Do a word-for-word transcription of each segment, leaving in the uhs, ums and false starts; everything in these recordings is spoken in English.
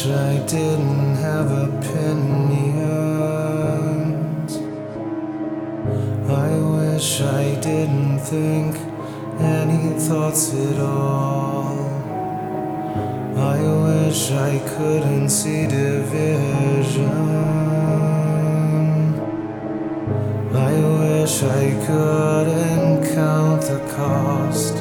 wish I didn't have opinions. I wish I didn't think any thoughts at all. I wish I couldn't see division. I wish I couldn't count the cost.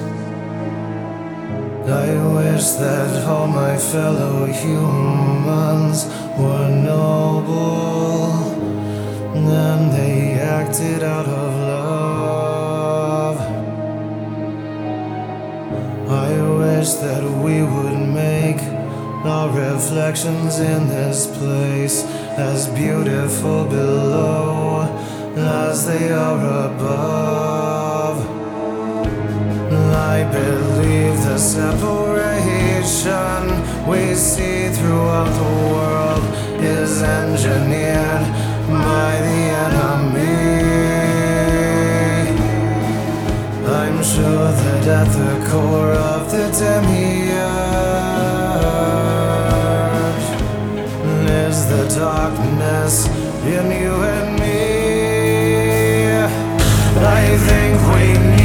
I wish that all my fellow humans were noble and they acted out of love. I wish that we would make our reflections in this place as beautiful below as they are above. I believe the separation we see throughout the world is engineered by the enemy. I'm sure that at the core of the demiurge is the darkness in you and me. I think we need